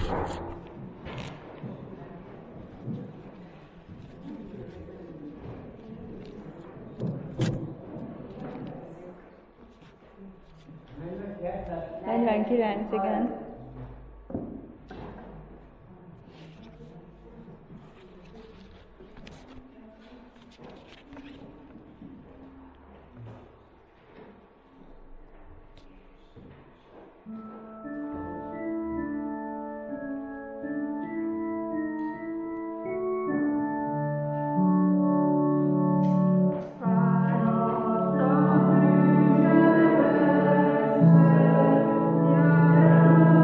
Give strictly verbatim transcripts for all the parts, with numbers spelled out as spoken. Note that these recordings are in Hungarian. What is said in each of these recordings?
negyvenkilenc, igen. Yeah.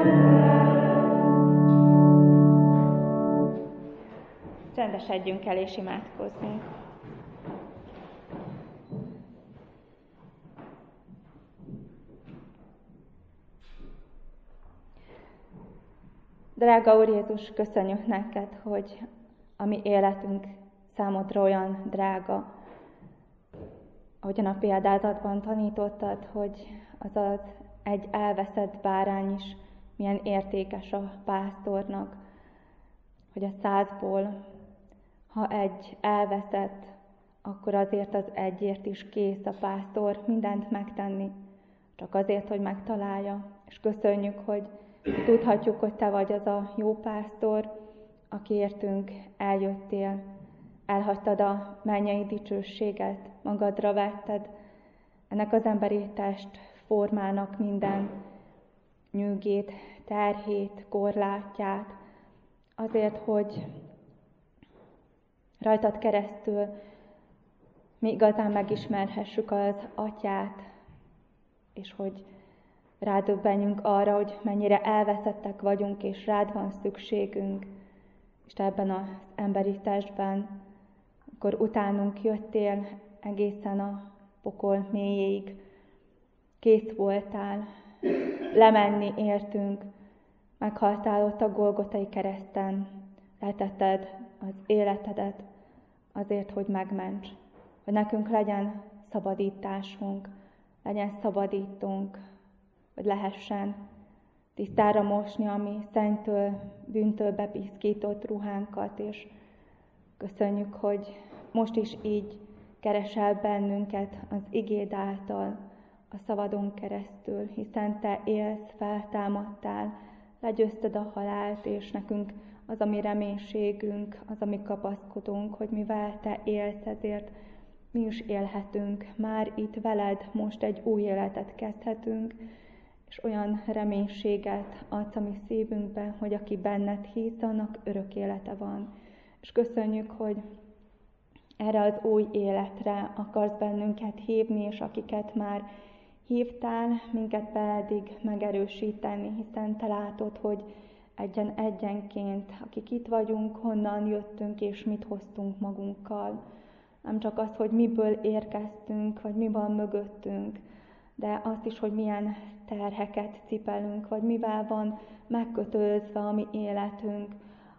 Csendesedjünk el és imádkozzunk. Drága Úr Jézus, köszönjük neked, hogy a mi életünk számodra olyan drága, ahogyan a példázatban tanítottad, hogy az az egy elveszett bárány is milyen értékes a pásztornak, hogy a százból, ha egy elveszett, akkor azért az egyért is kész a pásztor mindent megtenni, csak azért, hogy megtalálja. És köszönjük, hogy tudhatjuk, hogy te vagy az a jó pásztor, aki értünk eljöttél, elhagytad a mennyei dicsőséget, magadra vetted ennek az emberi test formának minden nyűgét, terhét, korlátját, azért, hogy rajtad keresztül mi igazán megismerhessük az Atyát, és hogy rádöbbenjünk arra, hogy mennyire elveszettek vagyunk, és rád van szükségünk, és te ebben az emberi testben, akkor utánunk jöttél egészen a pokol mélyéig, kész voltál lemenni értünk, meghaltál ott a Golgotai kereszten, letetted az életedet azért, hogy megments, hogy nekünk legyen szabadításunk, legyen szabadítónk, hogy lehessen tisztára mosni a mi szennytől, bűntől bepiszkított ruhánkat, és köszönjük, hogy most is így keresel bennünket az igéd által, a szavadon keresztül, hiszen te élsz, feltámadtál, legyőzted a halált, és nekünk az a mi reménységünk, az a mi kapaszkodunk, hogy mivel te élsz, ezért mi is élhetünk. Már itt veled most egy új életet kezdhetünk, és olyan reménységet adsz a mi szívünkbe, hogy aki benned hisz, annak örök élete van. És köszönjük, hogy erre az új életre akarsz bennünket hívni, és akiket már hívtál, minket pedig megerősíteni, hiszen te látod, hogy egyen-egyenként, akik itt vagyunk, honnan jöttünk, és mit hoztunk magunkkal. Nem csak az, hogy miből érkeztünk, vagy mi van mögöttünk, de azt is, hogy milyen terheket cipelünk, vagy mivel van megkötözve a mi életünk,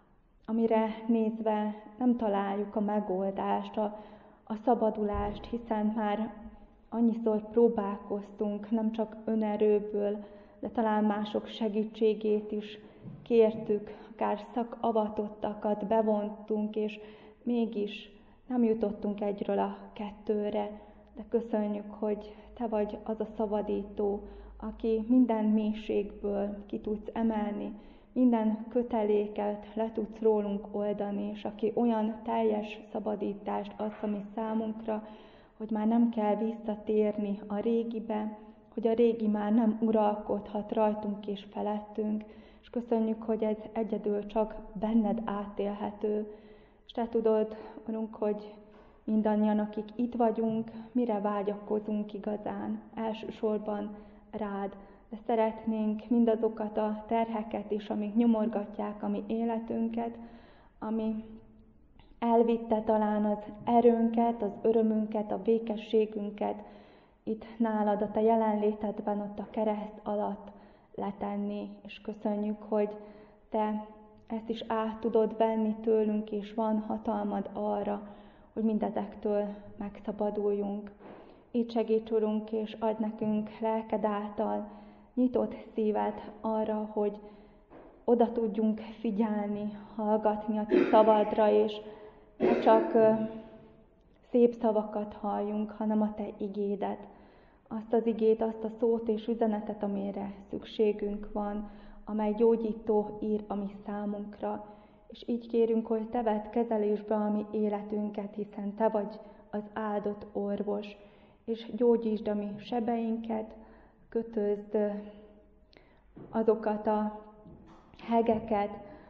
amire nézve nem találjuk a megoldást, a, a szabadulást, hiszen már annyiszor próbálkoztunk, nem csak önerőből, de talán mások segítségét is kértük, akár szakavatottakat bevontunk, és mégis nem jutottunk egyről a kettőre, de köszönjük, hogy te vagy az a szabadító, aki minden mélységből ki tudsz emelni, minden köteléket le tudsz rólunk oldani, és aki olyan teljes szabadítást adsz a mi számunkra, hogy már nem kell visszatérni a régibe, hogy a régi már nem uralkodhat rajtunk és felettünk, és köszönjük, hogy ez egyedül csak benned átélhető. És te tudod, Urunk, hogy mindannyian, akik itt vagyunk, mire vágyakozunk igazán, elsősorban rád, de szeretnénk mindazokat a terheket is, amik nyomorgatják a mi életünket, ami elvitte talán az erőnket, az örömünket, a békességünket itt nálad, a te jelenlétedben, ott a kereszt alatt letenni, és köszönjük, hogy te ezt is át tudod venni tőlünk, és van hatalmad arra, hogy mindezektől megszabaduljunk. Így segíts, Urunk, és adj nekünk lelked által nyitott szívet arra, hogy oda tudjunk figyelni, hallgatni a te szavadra, és ne csak szép szavakat halljunk, hanem a te igédet. Azt az igét, azt a szót és üzenetet, amire szükségünk van, amely gyógyító ír a mi számunkra. És így kérünk, hogy te vedd kezelésbe a mi életünket, hiszen te vagy az áldott orvos, és gyógyítsd a mi sebeinket, kötözd azokat a hegeket,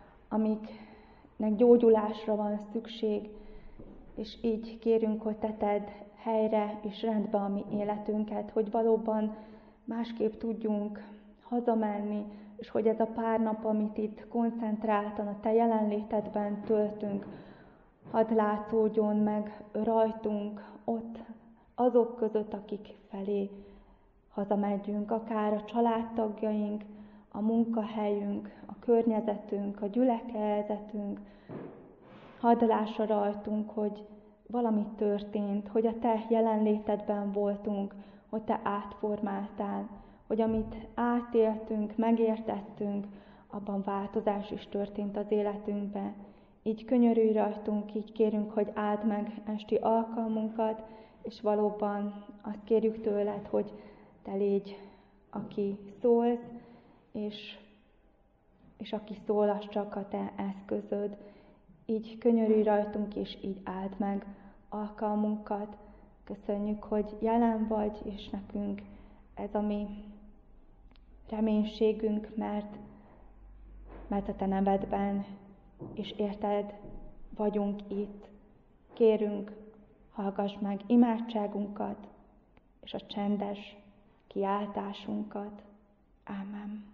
amiknek gyógyulásra van szükség, és így kérünk, hogy te tedd helyre és rendbe a mi életünket, hogy valóban másképp tudjunk hazamenni, és hogy ez a pár nap, amit itt koncentráltan a Te jelenlétedben töltünk, hadd látszódjon meg rajtunk ott azok között, akik felé hazamegyünk, akár a családtagjaink, a munkahelyünk, a környezetünk, a gyülekezetünk. Hadd lássa rajtunk, hogy valami történt, hogy a Te jelenlétedben voltunk, hogy Te átformáltál, hogy amit átéltünk, megértettünk, abban változás is történt az életünkben. Így könyörülj rajtunk, így kérünk, hogy áld meg esti alkalmunkat, és valóban azt kérjük tőled, hogy Te légy, aki szólsz, és, és aki szól, az csak a Te eszközöd. Így könyörülj rajtunk, és így áld meg alkalmunkat. Köszönjük, hogy jelen vagy, és nekünk ez a mi reménységünk, mert, mert a Te nevedben, és érted, vagyunk itt. Kérünk, hallgass meg imádságunkat, és a csendes kiáltásunkat. Ámen.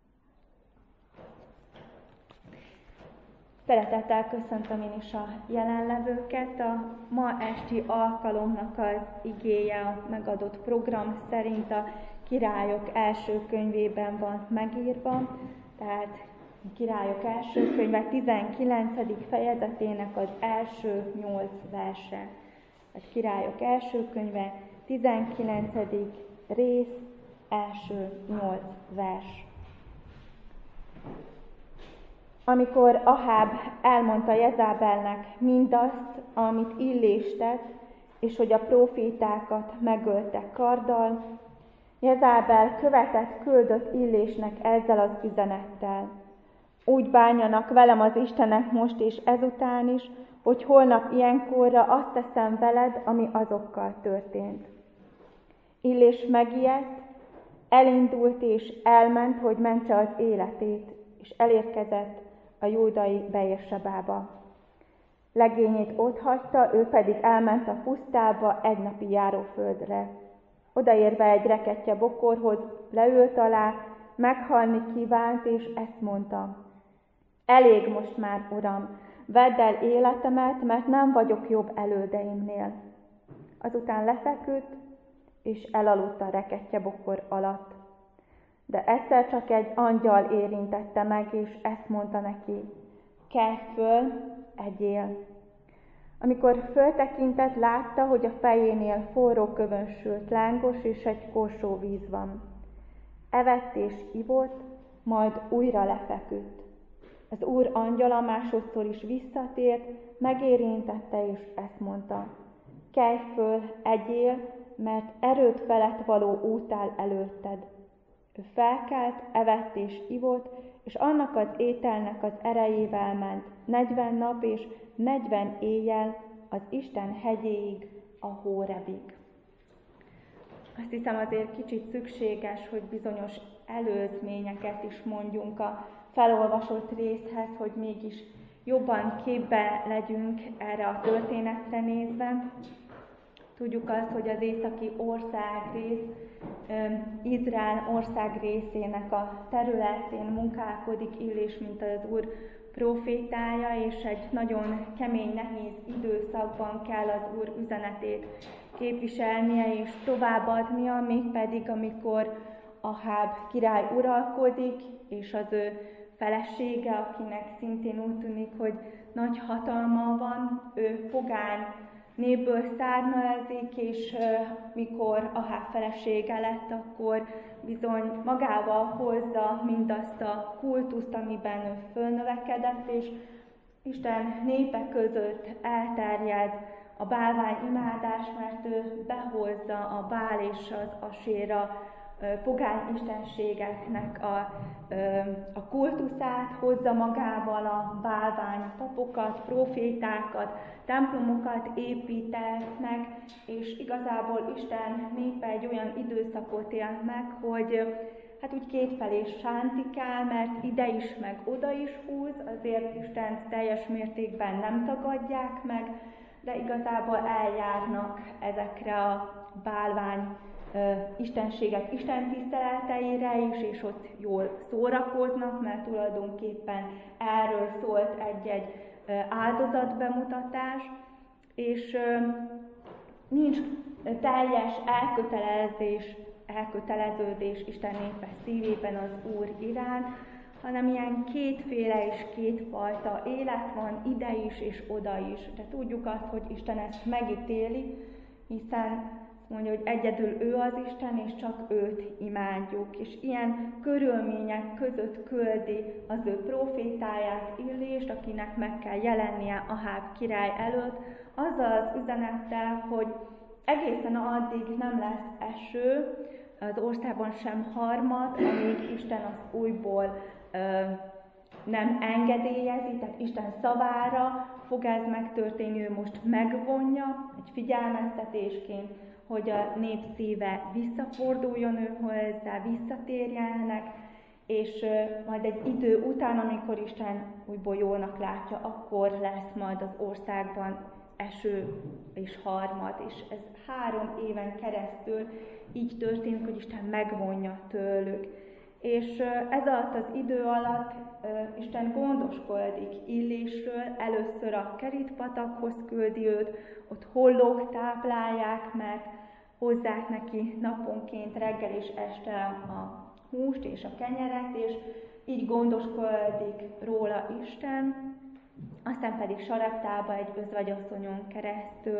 Szeretettel köszöntöm én is a jelenlevőket. A ma esti alkalomnak az igéje a megadott program szerint a Királyok első könyvében van megírva, tehát Királyok első könyve tizenkilencedik fejezetének az első nyolc verse. A Királyok első könyve tizenkilencedik rész, első nyolc vers. Amikor Aháb elmondta Jezábelnek mindazt, amit Illés tett, és hogy a prófétákat megölte karddal, Jezábel követett küldött Illésnek ezzel az üzenettel: úgy bánjanak velem az istenek most és ezután is, hogy holnap ilyenkorra azt teszem veled, ami azokkal történt. Illés megijedt, elindult és elment, hogy mentse az életét, és elérkezett a júdai Beérsebába. Legényét otthagyta, ő pedig elment a pusztába egy napi járóföldre. Odaérve egy rekettye bokorhoz leült alá, meghalni kívánt, és ezt mondta: elég most már, Uram, vedd el életemet, mert nem vagyok jobb elődeimnél. Azután lefeküdt, és elaludt a rekettye bokor alatt. De egyszer csak egy angyal érintette meg, és ezt mondta neki: kelj föl, egyél. Amikor föltekintett, látta, hogy a fejénél forró kövön sült lángos, és egy korsó víz van. Evett és ivott, majd újra lefeküdt. Az Úr angyala másodszor is visszatért, megérintette, és ezt mondta: kelj föl, egyél, mert erőd felett való út áll előtted. Ő felkelt, evett és ivott, és annak az ételnek az erejével ment negyven nap és negyven éjjel az Isten hegyéig, a Hórebig. Azt hiszem, azért kicsit szükséges, hogy bizonyos előzményeket is mondjunk a felolvasott részhez, hogy mégis jobban képbe legyünk erre a történetre nézve. Tudjuk azt, hogy az északi országrész, Izrael ország részének a területén munkálkodik Illés, mint az Úr prófétája, és egy nagyon kemény, nehéz időszakban kell az Úr üzenetét képviselnie és továbbadnia, mégpedig amikor Aháb király uralkodik, és az ő felesége, akinek szintén úgy tűnik, hogy nagy hatalma van, ő pogány népből származik, és uh, mikor Aháb felesége lett, akkor bizony magával hozza mindazt a kultuszt, amiben ő fölnövekedett, és Isten népe között elterjed a bálvány imádás, mert ő behozza a Bál és az Aséra pogány istenségeknek a, a kultuszát, hozza magával a bálvány papokat, profétákat, templomokat építetnek, és igazából Isten népe egy olyan időszakot él meg, hogy hát úgy kétfelé sántikál, mert ide is, meg oda is húz, azért Istent teljes mértékben nem tagadják meg, de igazából eljárnak ezekre a bálvány istenségek Isten tiszteleteire is, és ott jól szórakoznak, mert tulajdonképpen erről szólt egy-egy áldozatbemutatás, és nincs teljes elkötelezés, elköteleződés Isten népe szívében az Úr iránt, hanem ilyen kétféle és kétfajta élet van ide is és oda is. De tudjuk azt, hogy Isten ezt megítéli, hiszen mondja, hogy egyedül ő az Isten, és csak őt imádjuk. És ilyen körülmények között küldi az ő profétáját, Illést, akinek meg kell jelennie Aháb király előtt, azzal az üzenettel, hogy egészen addig nem lesz eső, az országban sem harmat, amíg Isten azt újból ö, nem engedélyezi, tehát Isten szavára fog ez megtörténni, ő most megvonja egy figyelmeztetésként, hogy a nép szíve visszaforduljon ő hozzá, visszatérjenek, és ö, majd egy idő után, amikor Isten újból jónak látja, akkor lesz majd az országban eső és harmad, és ez három éven keresztül így történik, hogy Isten megvonja tőlük. És ez alatt az idő alatt Isten gondoskodik Illésről, először a Kerit-patakhoz küldi őt, ott hollók táplálják, mert hozzák neki naponként reggel és este a húst és a kenyeret, és így gondoskodik róla Isten, aztán pedig Sareptába egy özvegyasszonyon keresztül.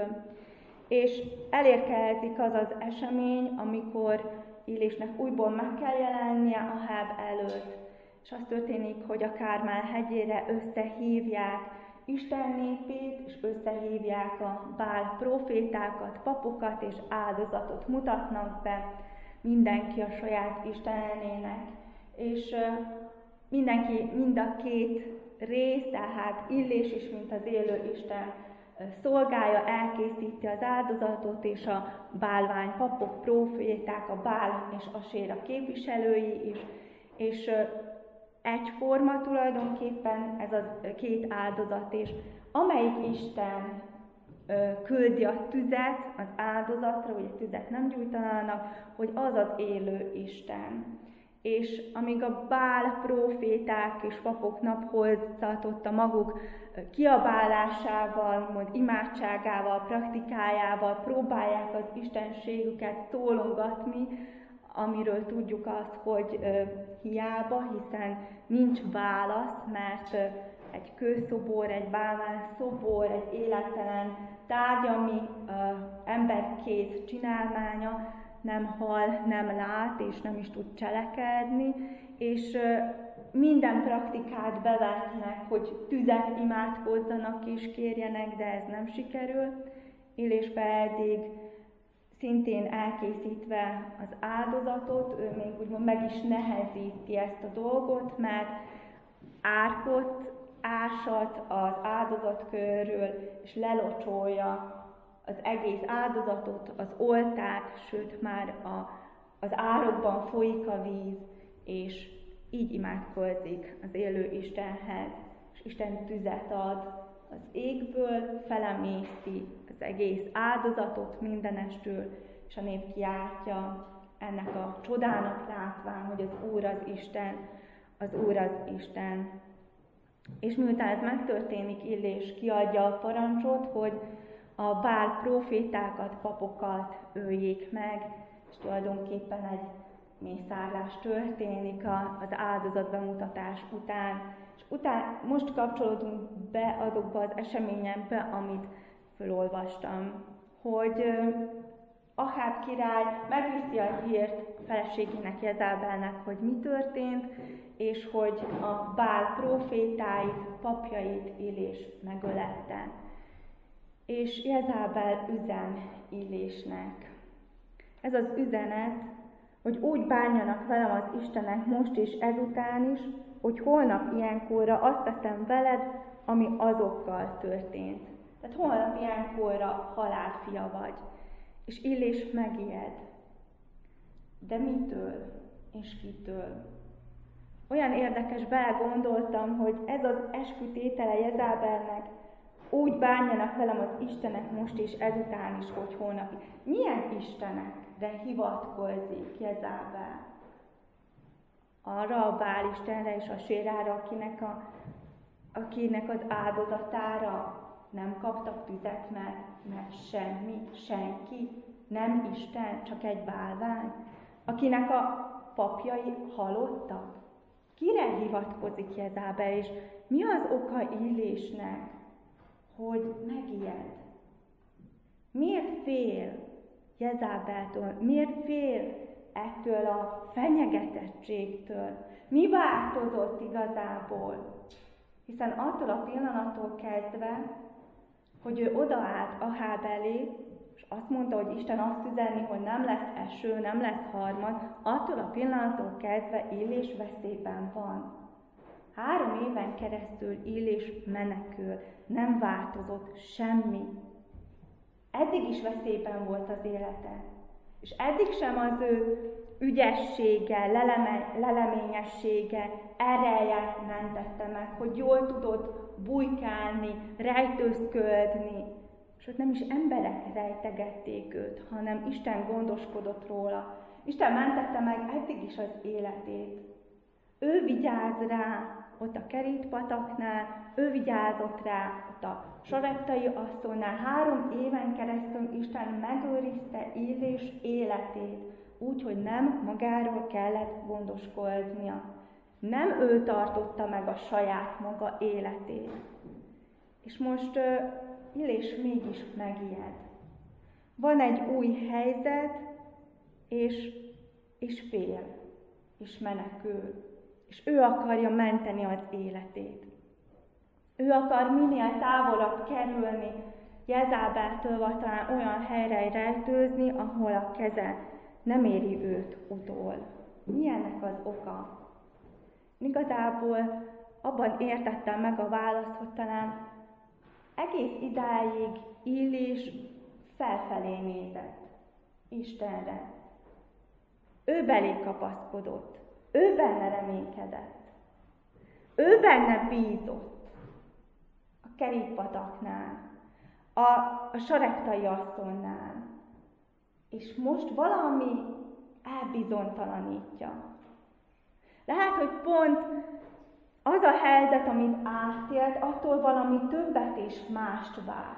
És elérkezik az az esemény, amikor Illésnek újból meg kell jelennie Aháb előtt. És az történik, hogy a Kármel hegyére összehívják Isten népét, és összehívják a Bál profétákat, papokat, és áldozatot mutatnak be mindenki a saját Istenének. És mindenki, mind a két rész, tehát Illés is, mint az élő Isten szolgája, elkészíti az áldozatot, és a bálvány papok, proféták, a Bál és Aséra képviselői is, és egyforma tulajdonképpen ez a két áldozat, és amelyik Isten küldi a tüzet az áldozatra, hogy a tüzet nem gyújtanának, hogy az az élő Isten. És amíg a Bál proféták és papok naphoz tartotta maguk kiabálásával, majd imádságával, praktikájával próbálják az istenségüket szólongatni, amiről tudjuk azt, hogy ö, hiába, hiszen nincs válasz, mert ö, egy kőszobor, egy bálvány szobor, egy élettelen tárgy, ami ö, emberkéz csinálmánya, nem hall, nem lát, és nem is tud cselekedni, és ö, minden praktikát bevetnek, hogy tüzet imádkozzanak és kérjenek, de ez nem sikerül. Illés pedig szintén elkészítve az áldozatot, ő még úgymond meg is nehezíti ezt a dolgot, mert árkot ásat az áldozat körül, és lelocsolja az egész áldozatot, az oltárt, sőt már a, az árokban folyik a víz, és így imádkozik az élő Istenhez, és Isten tüzet ad az égből, felemészti az egész áldozatot mindenestől, és a nép kiáltja ennek a csodának látván, hogy az Úr az Isten, az Úr az Isten. És miután ez megtörténik, Illés kiadja a parancsot, hogy a Bál profétákat, papokat öljék meg, és tulajdonképpen egy mészárlás történik az áldozatbemutatás után. És után, most kapcsolódunk be azokba az eseményekbe, amit felolvastam, hogy Aháb király megviszi a hírt feleségének, Jezabelnek, hogy mi történt, és hogy a Bál profétáit, papjait Illés megölette. És Jezabel üzen Illésnek. Ez az üzenet, hogy úgy bánjanak velem az Istenek most és ezután is, hogy holnap ilyenkorra azt teszem veled, ami azokkal történt. Tehát holnap ilyenkorra halálfia vagy. És Illés megijed. De mitől és kitől? Olyan érdekes, belegondoltam, hogy ez az eskütétele Jezabelnek úgy bánjanak velem az Istenek most és ezután is, hogy holnapig. Milyen istenekre hivatkozik Jezábel? Arra a Bál istenre és a Sérára, akinek, a, akinek az áldozatára nem kaptak tüzet, mert, mert semmi, senki, nem Isten, csak egy bálvány, akinek a papjai halottak. Kire hivatkozik Jezábel, és mi az oka Illésnek, hogy megijed? Miért fél Jezábeltől? Miért fél ettől a fenyegetettségtől? Mi változott igazából? Hiszen attól a pillanattól kezdve, hogy ő odaállt Aháb elé, és azt mondta, hogy Isten azt üzenni, hogy nem lesz eső, nem lesz harmad, attól a pillanattól kezdve Illés veszélyben van. Három éven keresztül Illés menekül, nem változott semmi. Eddig is veszélyben volt az élete. És eddig sem az ő ügyessége, leleme, leleményessége, ereje mentette meg, hogy jól tudott bujkálni, rejtőzködni. És ott nem is emberek rejtegették őt, hanem Isten gondoskodott róla. Isten mentette meg eddig is az életét. Ő vigyáz rá ott a Kerítpataknál, ő vigyázott rá ott a Sareptai asszonynál. Három éven keresztül Isten megőrizte Illés életét, úgy, hogy nem magáról kellett gondoskodnia. Nem ő tartotta meg a saját maga életét. És most uh, Illés mégis megijed. Van egy új helyzet, és, és fél, és menekül. És ő akarja menteni az életét. Ő akar minél távolabb kerülni Jezábeltől, vagy talán olyan helyre rejtőzni, ahol a keze nem éri őt utol. Mi ennek az oka? Igazából abban értettem meg a választ, hogy talán egész idáig Illés felfelé nézett Istenre. Ő belé kapaszkodott, ő benne reménykedett, ő benne bízott a Kerítpataknál, a, a Sareptai asszonynál, és most valami elbizonytalanítja. Lehet, hogy pont az a helyzet, amit átélt, attól valami többet és mást várt.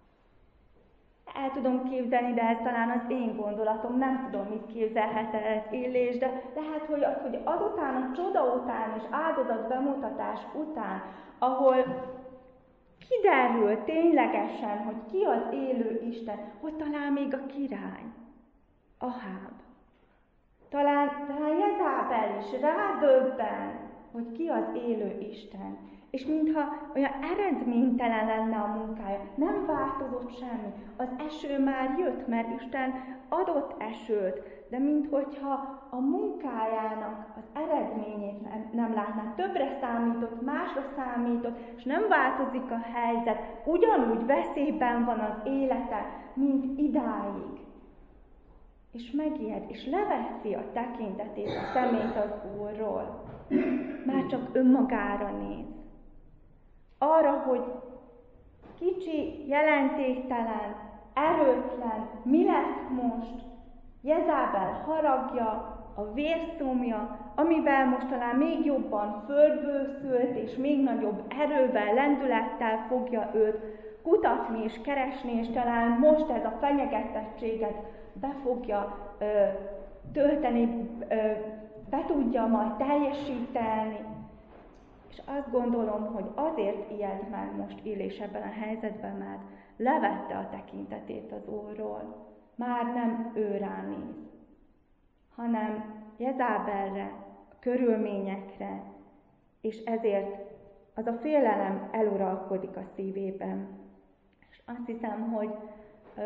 El tudom képzelni, de ez talán az én gondolatom, nem tudom, mit képzelhet el Illés, de lehet, hogy az, hogy azután, a csoda után és áldozat bemutatás után, ahol kiderül ténylegesen, hogy ki az élő Isten, hogy talán még a király, Aháb. Talán, talán Jezábel is rádöbben, hogy ki az élő Isten. És mintha olyan eredménytelen lenne a munkája, nem változott semmi. Az eső már jött, mert Isten adott esőt, de minthogyha a munkájának az eredményét nem, nem látná. Többre számított, másra számított, és nem változik a helyzet. Ugyanúgy veszélyben van az élete, mint idáig. És megijed, és leveszi a tekintetét, a szemét az Úrról. Már csak önmagára néz. Arra, hogy kicsi, jelentéktelen, erőtlen, mi lesz most Jezábel haragja, a vérszomja, amivel most talán még jobban fölbőszült, és még nagyobb erővel, lendülettel fogja őt kutatni és keresni, és talán most ez a fenyegetettséget be fogja ö, tölteni, ö, be tudja majd teljesíteni. És azt gondolom, hogy azért ijed meg most Illés ebben a helyzetben, mert levette a tekintetét az Úrról. Már nem ő rá néz, hanem Jezábelre, a körülményekre, és ezért az a félelem eluralkodik a szívében. És azt hiszem, hogy ö,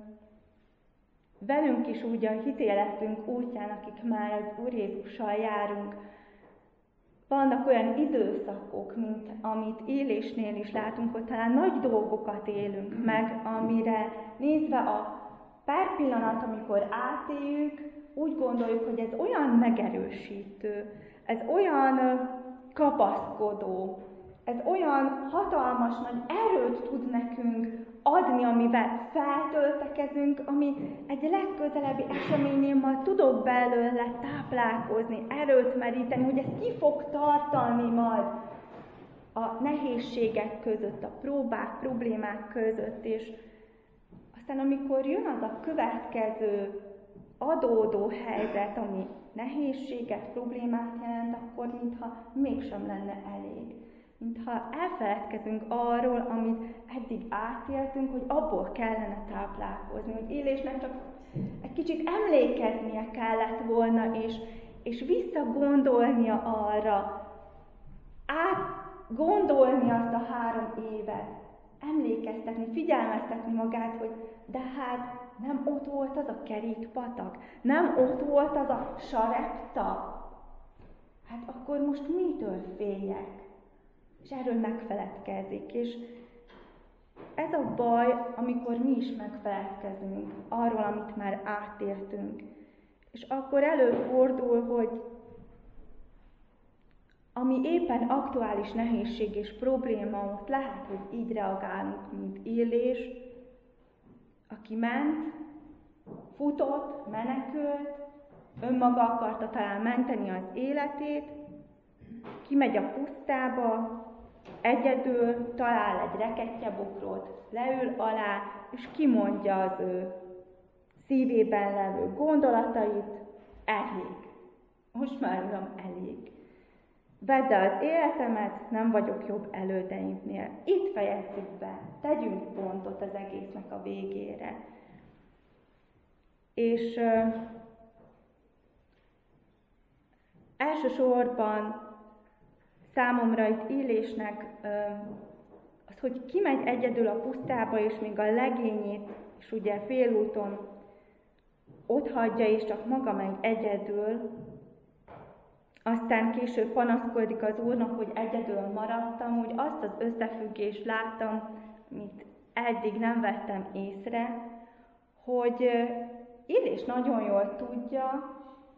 velünk is úgy a hitéletünk útján, akik már az Úr Jézussal járunk, vannak olyan időszakok, mint amit Illésnél is látunk, hogy talán nagy dolgokat élünk meg, amire nézve a pár pillanat, amikor átéljük, úgy gondoljuk, hogy ez olyan megerősítő, ez olyan kapaszkodó, ez olyan hatalmas nagy erőt tud nekünk adni, amivel feltöltekezünk, ami egy legközelebbi eseménynél majd tudok belőle táplálkozni, erőt meríteni, hogy ez ki fog tartani majd a nehézségek között, a próbák, problémák között, és aztán amikor jön az a következő adódó helyzet, ami nehézséget, problémát jelent, akkor mintha mégsem lenne elég. Mintha elfeledkezünk arról, amit eddig átéltünk, hogy abból kellene táplálkozni, hogy élésnek csak egy kicsit emlékeznie kellett volna, és, és visszagondolnia arra, átgondolni azt a három évet, emlékeztetni, figyelmeztetni magát, hogy de hát nem ott volt az a kerékpatak, nem ott volt az a sarepta. Hát akkor most mitől féljek? És erről megfeledkezik. És ez a baj, amikor mi is megfeledkezünk arról, amit már átéltünk. És akkor előfordul, hogy ami éppen aktuális nehézség és probléma, ott lehet, hogy így reagálunk, mint Illés, aki ment, futott, menekült, önmaga akarta talán menteni az életét, kimegy a pusztába, egyedül talál egy rekettyebokrot, leül alá, és kimondja az ő szívében levő gondolatait, elég. Most már, Uram, elég. Vedd el az életemet, nem vagyok jobb elődeimnél. Itt fejezzük be, tegyünk pontot az egésznek a végére. És uh, elsősorban számomra itt Illésnek uh, az, hogy kimegy egyedül a pusztába, és még a legényét, és ugye félúton ott hagyja, és csak maga megy egyedül, aztán később panaszkodik az Úrnak, hogy egyedül maradtam, úgy azt az összefüggést láttam, amit eddig nem vettem észre, hogy Illés nagyon jól tudja,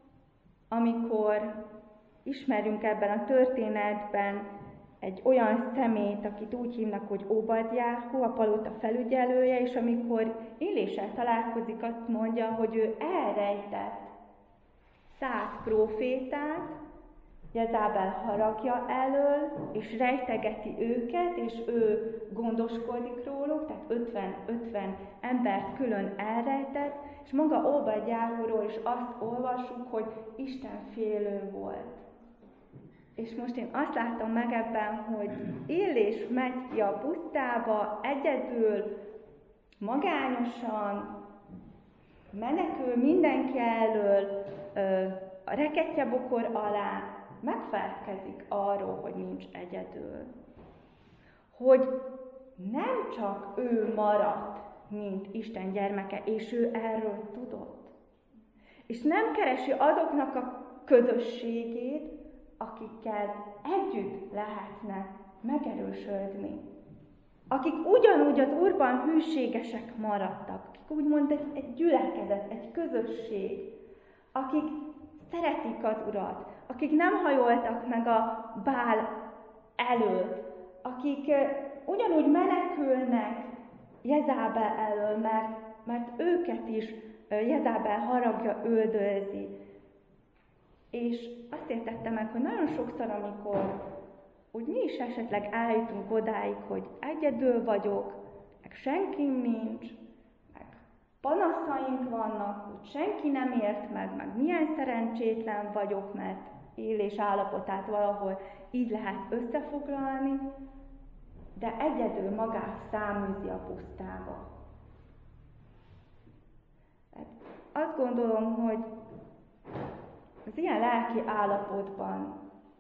amikor ismerünk ebben a történetben egy olyan személyt, akit úgy hívnak, hogy Obadjáhu, a palota felügyelője, és amikor Illéssel találkozik, azt mondja, hogy ő elrejtett száz prófétát Jezábel haragja elől, és rejtegeti őket, és ő gondoskodik róluk, tehát ötven embert külön elrejtett, és maga Obadjáhuról is azt olvassuk, hogy Isten félő volt. És most én azt látom meg ebben, hogy Illés megy ki a pusztába, egyedül, magányosan, menekül mindenki elől, a rekettyebokor alá, megfelelkezik arról, hogy nincs egyedül. Hogy nem csak ő maradt, mint Isten gyermeke, és ő erről tudott. És nem keresi azoknak a közösségét, akikkel együtt lehetne megerősödni. Akik ugyanúgy az Úrban hűségesek maradtak, akik úgymond egy, egy gyülekezet, egy közösség, akik szeretik az Urat, akik nem hajoltak meg a Bál előtt, akik ugyanúgy menekülnek Jezábel elől, mert, mert őket is Jezábel haragja üldözi. És azt értettem meg, hogy nagyon sokszor, amikor úgy mi is esetleg eljutunk odáig, hogy egyedül vagyok, meg senki nincs, meg panaszaink vannak, hogy senki nem ért meg, meg milyen szerencsétlen vagyok, mert Illés állapotát valahol így lehet összefoglalni, de egyedül magát száműzi a pusztába. Azt gondolom, hogy az ilyen lelki állapotban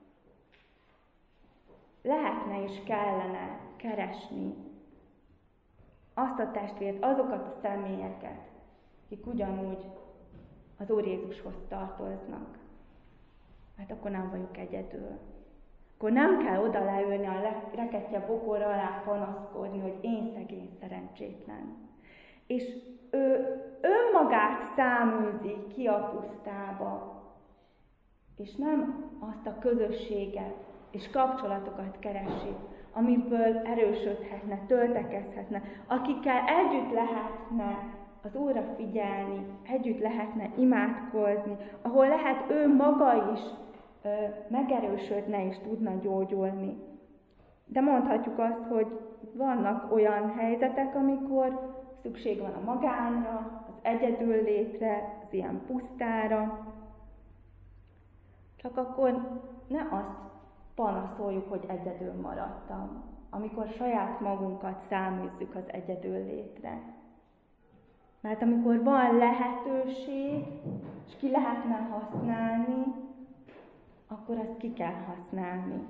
lehetne és kellene keresni azt a testvért, azokat a személyeket, akik ugyanúgy az Úr Jézushoz tartoznak. Mert akkor nem vagyok egyedül. Akkor nem kell oda leülni a rekettye bokor alá panaszkodni, hogy én szegény szerencsétlen. És ő önmagát száműzi ki a pusztába, és nem azt a közösséget, és kapcsolatokat keresi, amiből erősödhetne, töltekezhetne, akikkel együtt lehetne az Úrra figyelni, együtt lehetne imádkozni, ahol lehet ő maga is ö, megerősödne és tudna gyógyulni. De mondhatjuk azt, hogy vannak olyan helyzetek, amikor szükség van a magánra, az egyedüllétre, az ilyen pusztára. Csak akkor ne azt panaszoljuk, hogy egyedül maradtam, amikor saját magunkat száműzzük az egyedüllétre. Mert amikor van lehetőség, és ki lehetne használni, akkor azt ki kell használni.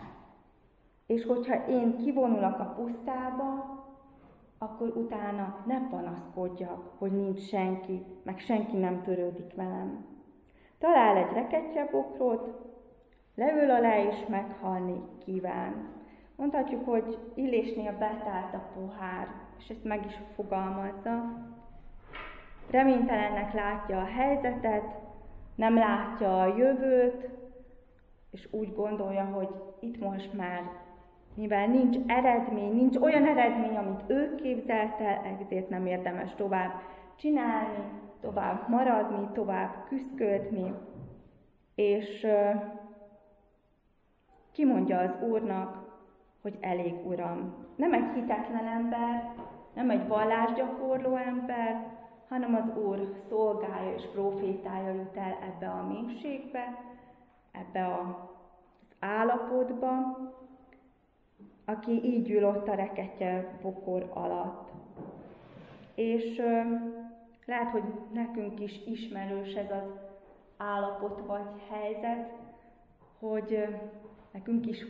És hogyha én kivonulok a pusztába, akkor utána ne panaszkodjak, hogy nincs senki, meg senki nem törődik velem. Talál egy rekettyebokrot, leül alá és meghalni kíván. Mondhatjuk, hogy Illésnél betált a pohár, és ezt meg is fogalmazza. Reménytelennek látja a helyzetet, nem látja a jövőt, és úgy gondolja, hogy itt most már, mivel nincs eredmény, nincs olyan eredmény, amit ő képzelt el, ezért nem érdemes tovább csinálni, tovább maradni, tovább küszködni, és uh, kimondja az Úrnak, hogy elég, Uram. Nem egy hitetlen ember, nem egy vallásgyakorló ember, hanem az Úr szolgája és prófétája jut el ebbe a mélységbe, ebbe az állapotba, aki így ül ott a reketje bokor alatt. És ö, lehet, hogy nekünk is ismerős ez az állapot vagy helyzet, hogy ö, nekünk is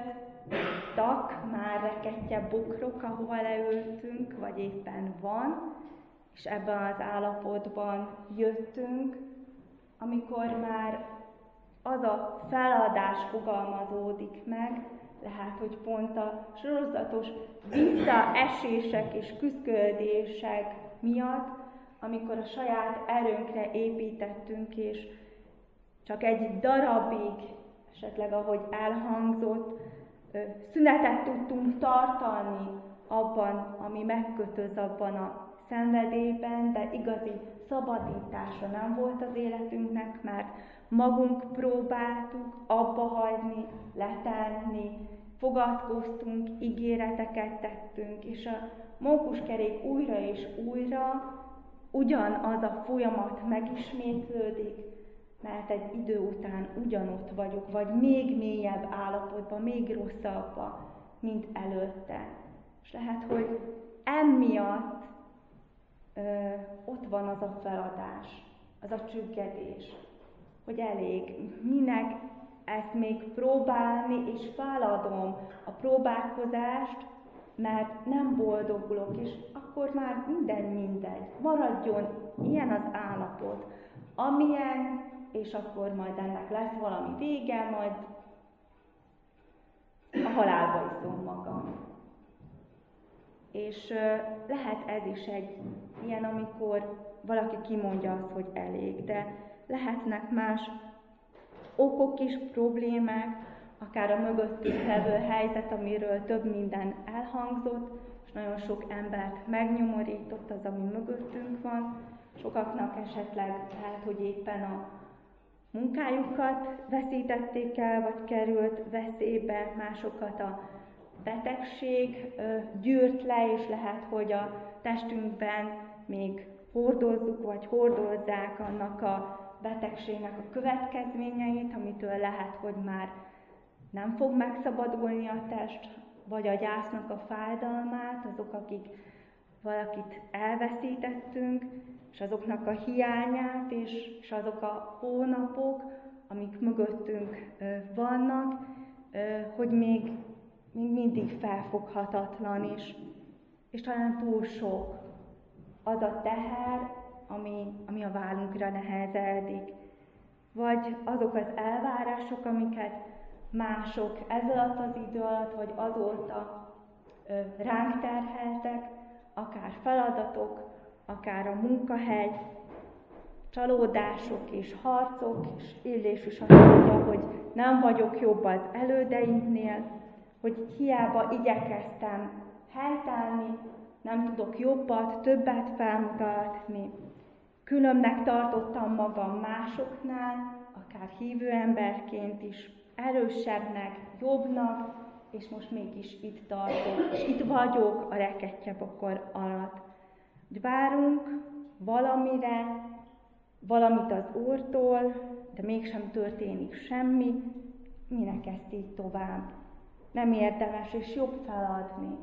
voltak már reketje bokrok, ahova leültünk, vagy éppen van, és ebben az állapotban jöttünk, amikor már az a feladás fogalmazódik meg, lehet, hogy pont a sorozatos visszaesések és küszködések miatt, amikor a saját erőnkre építettünk, és csak egy darabig, esetleg ahogy elhangzott, szünetet tudtunk tartani abban, ami megkötöz abban a szenvedélyben, de igazi szabadítása nem volt az életünknek, mert magunk próbáltuk abba hagyni, letenni, fogadkoztunk, ígéreteket tettünk, és a mókuskerék újra és újra ugyanaz a folyamat megismétlődik, mert egy idő után ugyanott vagyok, vagy még mélyebb állapotban, még rosszabbban, mint előtte. És lehet, hogy emiatt ö, ott van az a feladás, az a csüggedés, hogy elég, minek ezt még próbálni, és feladom a próbálkozást, mert nem boldogulok, és akkor már minden mindegy. Maradjon ilyen az állapot, amilyen, és akkor majd ennek lesz valami vége, majd a halálba iszom magam. És lehet ez is egy ilyen, amikor valaki kimondja azt, hogy elég, de lehetnek más okok is, problémák, akár a mögöttünk levő helyzet, amiről több minden elhangzott, és nagyon sok embert megnyomorított az, ami mögöttünk van. Sokaknak esetleg lehet, hogy éppen a munkájukat veszítették el, vagy került veszélybe, másokat a betegség gyűrt le, és lehet, hogy a testünkben még hordozzuk, vagy hordozzák annak a betegségnek a következményeit, amitől lehet, hogy már nem fog megszabadulni a test, vagy a gyásznak a fájdalmát, azok, akik valakit elveszítettünk, és azoknak a hiányát, és, és azok a hónapok, amik mögöttünk ö, vannak, ö, hogy még, még mindig felfoghatatlan is, és talán túl sok az a teher, ami, ami a vállunkra nehezeldik. Vagy azok az elvárások, amiket mások ez alatt az idő alatt, vagy azóta ö, ránk terheltek, akár feladatok, akár a munkahely, csalódások és harcok, és Illés is azt mondja, hogy nem vagyok jobb az elődeinknél, hogy hiába igyekeztem helytállni, nem tudok jobbat, többet felmutatni. Különbnek tartottam magam másoknál, akár hívő emberként is, erősebbnek, jobbnak, és most mégis itt tartok, és itt vagyok a rekettjebokor alatt. Várunk valamire, valamit az Úrtól, de mégsem történik semmi, minek ezt így tovább. Nem érdemes és jobb feladni.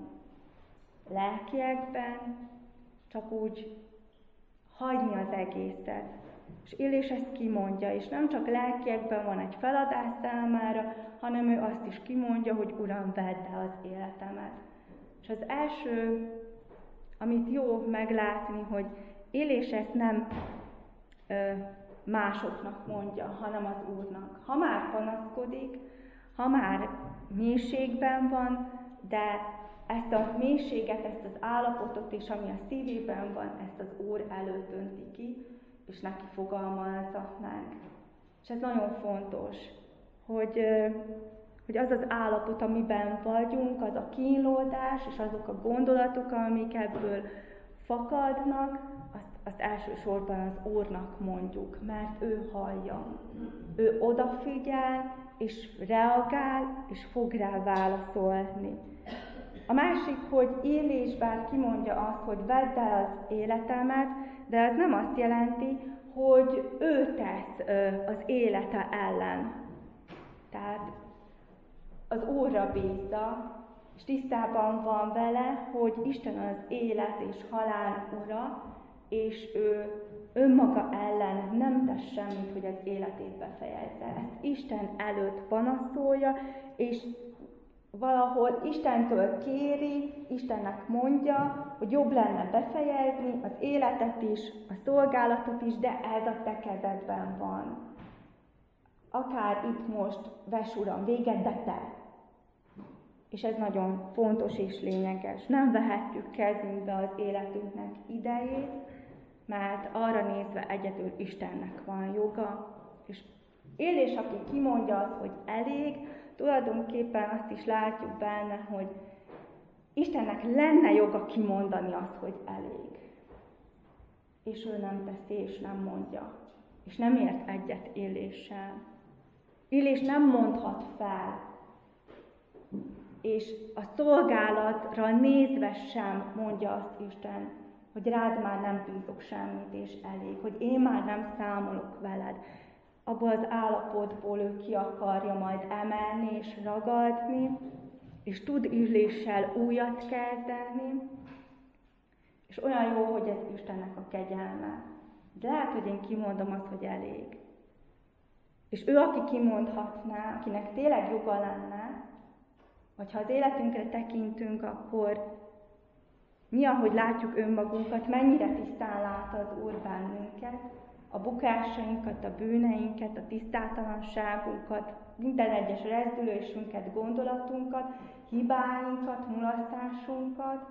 Lelkiekben csak úgy hagyni az egészet. És Illés ezt kimondja, és nem csak lelkiekben van egy feladás számára, hanem ő azt is kimondja, hogy Uram, vedd el az életemet. És az első, amit jó meglátni, hogy Illés ezt nem ö, másoknak mondja, hanem az Úrnak. Ha már panaszkodik, ha már mélységben van, de ezt a mélységet, ezt az állapotot és ami a szívében van, ezt az Úr előtt önti ki, és neki fogalmazza meg. És ez nagyon fontos, hogy, hogy az az állapot, amiben vagyunk, az a kínlódás, és azok a gondolatok, amik ebből fakadnak, azt, azt elsősorban az Úrnak mondjuk, mert ő hallja. Ő odafigyel, és reagál, és fog rá válaszolni. A másik, hogy Illés bár kimondja azt, hogy vedd el az életemet, de ez nem azt jelenti, hogy ő tesz az élete ellen. Tehát az Úrra bízza, és tisztában van vele, hogy Isten az élet és halál ura, és ő önmaga ellen nem tesz semmit, hogy az életét befejezze. Ezt Isten előtt panaszolja, és valahol Istentől kéri, Istennek mondja, hogy jobb lenne befejezni az életet is, a szolgálatot is, de ez a te kezedben van. Akár itt most, vess Uram véget, de te. És ez nagyon fontos és lényeges. Nem vehetjük kezünkbe az életünknek idejét, mert arra nézve egyedül Istennek van joga. És Illés, aki kimondja azt, hogy elég, tulajdonképpen azt is látjuk benne, hogy Istennek lenne joga kimondani azt, hogy elég. És ő nem teszi, és nem mondja. És nem ért egyet Illéssel. Illés nem mondhat fel. És a szolgálatra nézve sem mondja azt Isten, hogy rád már nem bízok semmit, és elég. Hogy én már nem számolok veled. Abból az állapotból ő ki akarja majd emelni és ragadni, és tud Illéssel újat kezdeni, és olyan jó, hogy ez Istennek a kegyelme. De lehet, hogy én kimondom azt, hogy elég. És ő, aki kimondhatná, akinek tényleg joga lenne, vagy ha az életünkre tekintünk, akkor mi, ahogy látjuk önmagunkat, mennyire tisztán lát az Úr bennünket, a bukásainkat, a bűneinket, a tisztátalanságunkat, minden egyes rezdülésünket, gondolatunkat, hibáinkat, mulasztásunkat,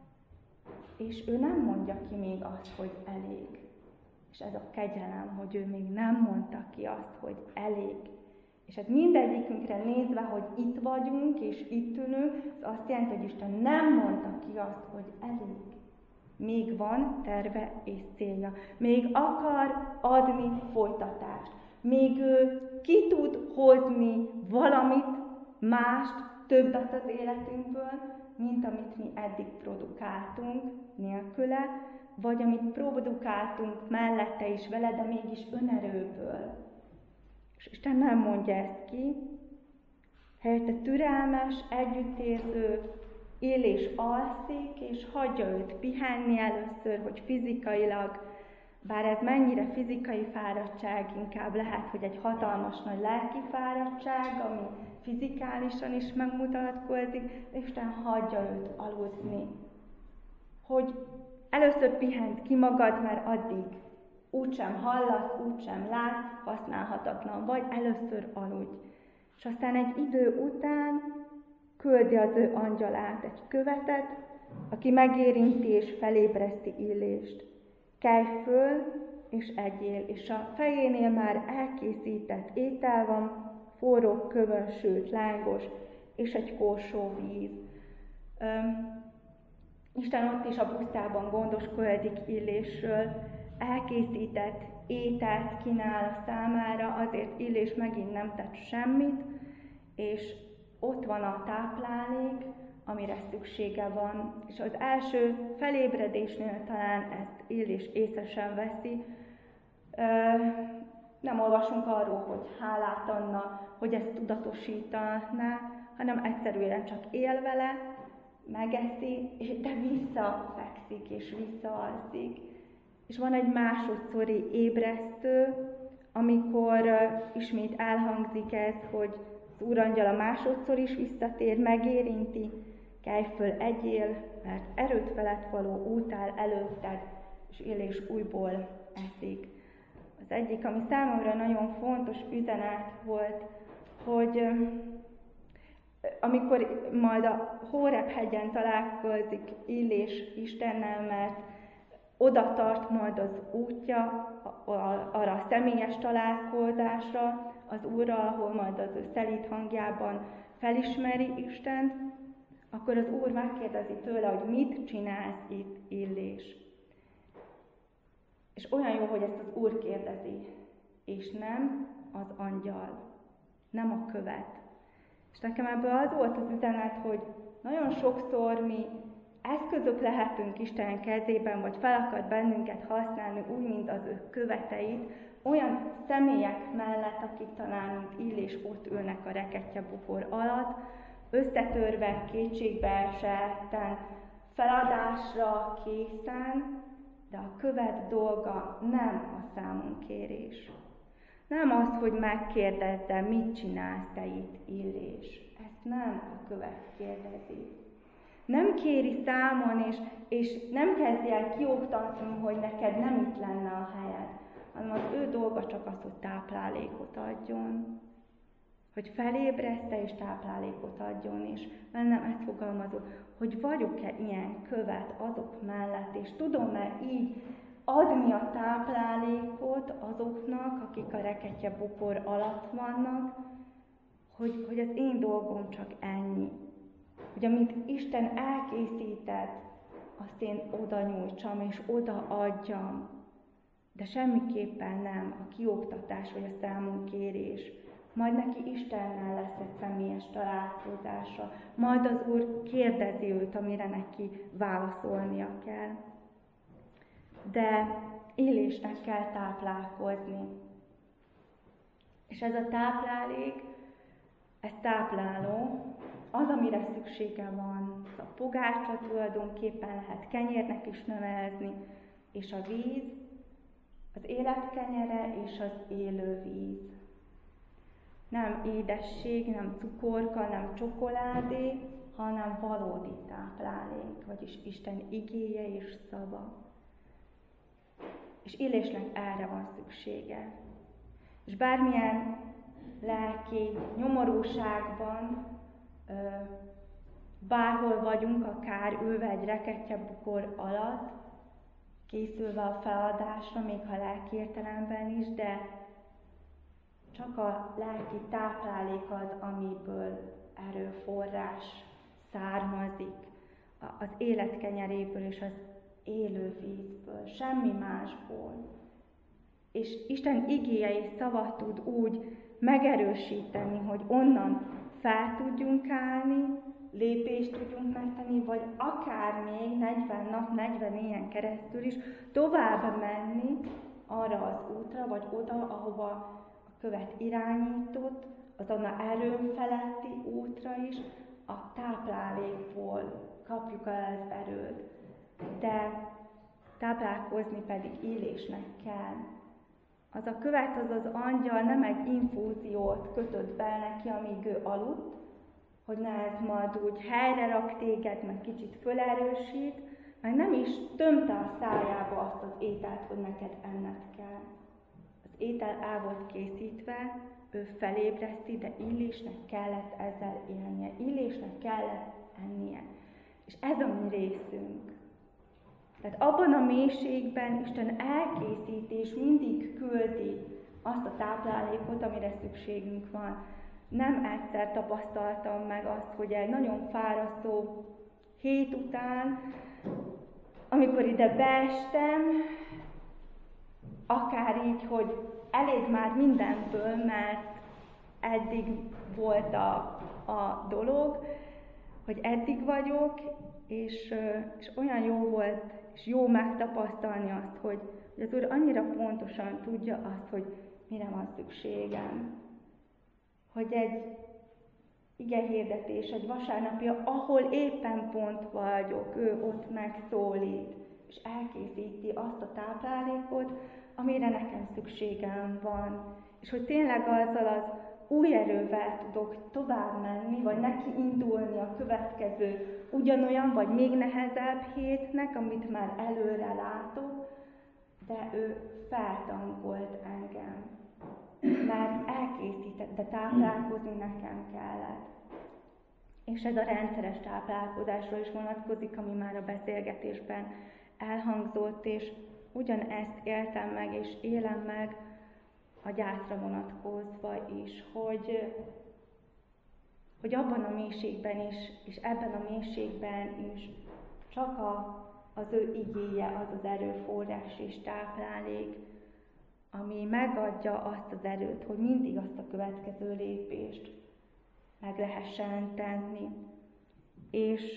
és ő nem mondja ki még azt, hogy elég. És ez a kegyelem, hogy ő még nem mondta ki azt, hogy elég. És ez mindegyikünkre nézve, hogy itt vagyunk és itt ülünk, az azt jelenti, hogy Isten nem mondta ki azt, hogy elég. Még van terve és célja. Még akar adni folytatást. Még ő ki tud hozni valamit, mást, többet az életünkből, mint amit mi eddig produkáltunk nélküle, vagy amit produkáltunk mellette is vele, de mégis önerőből. És Isten nem mondja ezt ki, helyette türelmes, együttérző, él és alszik, és hagyja őt pihenni először, hogy fizikailag, bár ez mennyire fizikai fáradtság, inkább lehet, hogy egy hatalmas nagy lelki fáradtság, ami fizikálisan is megmutatkozik, Isten hagyja őt aludni. Hogy először pihent ki magad, mert addig úgysem hallasz, úgysem látsz, használhatatlan vagy, először aludj. És aztán egy idő után küldi az ő angyalát, egy követet, aki megérinti és felébreszti Illést. Kelj föl, és egyél, és a fejénél már elkészített étel van, forró, kövön sült, lángos, és egy korsó víz. Üm, Isten ott is a pusztában gondoskodik Illésről, elkészített ételt kínál a számára, azért Illés megint nem tett semmit, és ott van a táplálék, amire szüksége van. És az első felébredésnél talán ezt Illés észre sem veszi. Nem olvasunk arról, hogy hálát adna, hogy ezt tudatosítaná, hanem egyszerűen csak él vele, megeszi, de visszafekszik és visszaalszik. És van egy másodszori ébresztő, amikor ismét elhangzik ez, hogy az úrangyal a másodszor is visszatér, megérinti, kelj föl, egyél, mert erőt felett való út áll előtted, és Illés újból eszik. Az egyik, ami számomra nagyon fontos üzenet volt, hogy amikor majd a Hóreb hegyen találkozik Illés Istennel, mert oda tart majd az útja arra a személyes találkozásra az Úrral, ahol majd az ő szelíd hangjában felismeri Istent, akkor az Úr megkérdezi tőle, hogy mit csinálsz itt, Illés. És olyan jó, hogy ezt az Úr kérdezi, és nem az angyal, nem a követ. És nekem ebből az volt az üzenet, hogy nagyon sokszor mi eszközök lehetünk Isten kezében, vagy fel akar bennünket használni úgy, mint az ő követeit, olyan személyek mellett, akik talán, mint Illés, ott ülnek a reketje bukor alatt, összetörve, kétségbeesetten, feladásra készen, de a követ dolga nem a számonkérés. Nem az, hogy megkérdezze, mit csinálsz te itt, Illés. Ezt nem a követ kérdezi. Nem kéri számon, és, és nem kezdi el kioktatni, hogy neked nem itt lenne a helyed, hanem az ő dolga csak az, hogy táplálékot adjon. Hogy felébreszte és táplálékot adjon, és bennem ezt fogalmazom, hogy vagyok-e ilyen követ azok mellett, és tudom-e így adni a táplálékot azoknak, akik a reketje bukor alatt vannak, hogy, hogy az én dolgom csak ennyi. Hogy amit Isten elkészített, azt én oda nyújtsam és oda adjam. De semmiképpen nem a kioktatás vagy a számonkérés. Majd neki Istennel lesz egy személyes találkozása. Majd az Úr kérdezi őt, amire neki válaszolnia kell. De Illésnek kell táplálkozni. És ez a táplálék, ez tápláló, az, amire szüksége van. A pogácsa tulajdonképpen lehet kenyérnek is nevezni, és a víz, az életkenyere és az élő víz. Nem édesség, nem cukorka, nem csokoládé, hanem valódi táplálék, vagyis Isten igéje és szava. És Illésnek erre van szüksége. És bármilyen lelki nyomorúságban, bárhol vagyunk, akár ülve egy reketje bukor alatt, készülve a feladásra, még ha lelki értelemben is, de csak a lelki táplálék az, amiből erőforrás származik, az élet kenyeréből és az élő vízből, semmi másból. És Isten igéje és szava tud úgy megerősíteni, hogy onnan fel tudjunk állni, lépést tudjunk megtenni, vagy akár még negyven nap, negyven éjjel keresztül is tovább menni arra az útra, vagy oda, ahova a követ irányított, azon a erőn feletti útra is, a táplálékból kapjuk el az erőt. De táplálkozni pedig Illésnek kell. Az a követ, az az angyal nem egy infúziót kötött be neki, amíg ő aludt, hogy ne ez majd úgy helyre rak téged, meg kicsit fölerősít, meg nem is tömte a szájába azt az ételt, hogy neked enned kell. Az étel el volt készítve, ő felébreszti, de Illésnek kellett ezzel élnie, Illésnek kellett ennie. És ez a mi részünk. Tehát abban a mélységben Isten elkészíti és mindig küldi azt a táplálékot, amire szükségünk van. Nem egyszer tapasztaltam meg azt, hogy egy nagyon fárasztó hét után, amikor ide beestem, akár így, hogy elég már mindentől, mert eddig volt a, a dolog, hogy eddig vagyok, és, és olyan jó volt, és jó megtapasztalni azt, hogy, hogy az Úr annyira pontosan tudja azt, hogy mire van szükségem. Hogy egy igehirdetés, egy vasárnapja, ahol éppen pont vagyok, ő ott megszólít, és elkészíti azt a táplálékot, amire nekem szükségem van. És hogy tényleg azzal az új erővel tudok tovább menni, vagy neki indulni a következő ugyanolyan, vagy még nehezebb hétnek, amit már előre látok, de ő feltankolt engem. Mert elkészített, de táplálkozni nekem kellett. És ez a rendszeres táplálkozásról is vonatkozik, ami már a beszélgetésben elhangzott, és ugyanezt éltem meg, és élem meg a gyászra vonatkozva is, hogy, hogy abban a mélységben is, és ebben a mélységben is csak a, az ő igéje, az az erőforrás és táplálék, ami megadja azt az erőt, hogy mindig azt a következő lépést meg lehessen tenni. És